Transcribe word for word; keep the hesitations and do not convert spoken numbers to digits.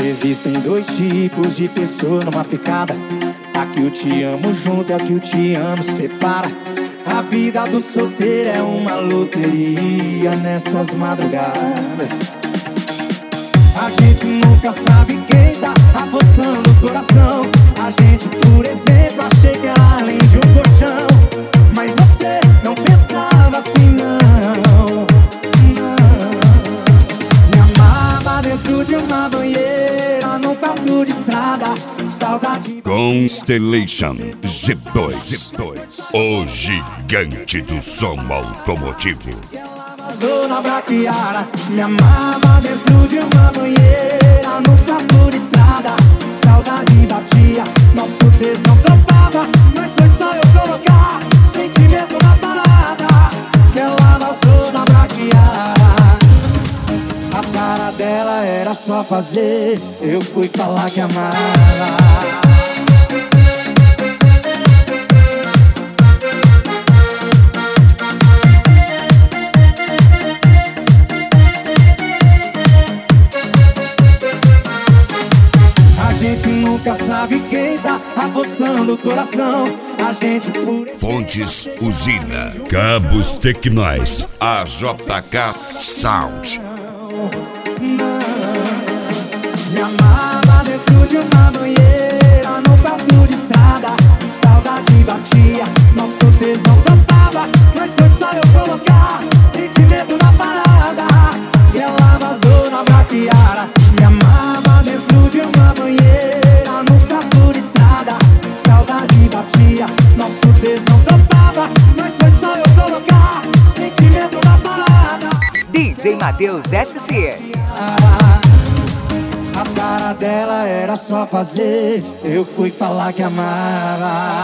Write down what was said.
Existem dois tipos de pessoa numa ficada. A que o te amo junto e a que o te amo separa. A vida do solteiro é uma loteria nessas madrugadas. A gente nunca sabe quem tá apossando o coração. A gente, por exemplo, achei que era além de um colchão. Mas você não pensava assim, não, não. Me amava dentro de uma banheira, num quarto de estrada. Saudade. Constellation G dois, o gigante do som automotivo. Zona braquiara, me amava dentro de uma banheira, num quarto de estrada. Saudade batia, nosso tesão topava. Mas foi só eu colocar sentimento na parada, que ela vazou na braquiara. A cara dela era só fazer, eu fui falar que amava. A gente nunca sabe quem tá apostando o coração. A gente por... Fontes Usina, Cabos Tecnóis, A J K Sound. Me amava dentro de uma banheira, num quarto de estrada. Saudade batia, nosso tesão topava. Mas foi só eu colocar sentimento na parada, e ela vazou na braquiara. Me amava dentro de uma banheira, num quarto de estrada. Saudade batia, nosso tesão topava. Mas foi só eu colocar sentimento na parada. D J Matheus S C. A cara dela era só fazer, eu fui falar que amava.